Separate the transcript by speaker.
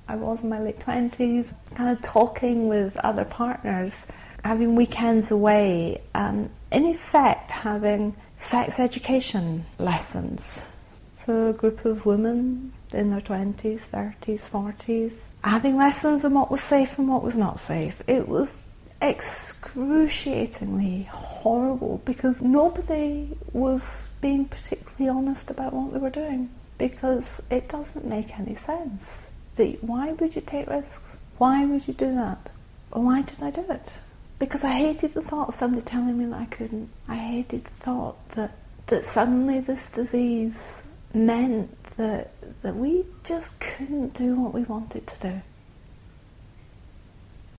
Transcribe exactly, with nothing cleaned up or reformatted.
Speaker 1: I was in my late twenties, kind of talking with other partners, having weekends away, and in effect having sex education lessons. So a group of women in their twenties, thirties, forties, having lessons on what was safe and what was not safe. It was excruciatingly horrible because nobody was being particularly honest about what they were doing, because it doesn't make any sense. The, why would you take risks? Why would you do that? And why did I do it? Because I hated the thought of somebody telling me that I couldn't. I hated the thought that, that suddenly this disease meant that that we just couldn't do what we wanted to do.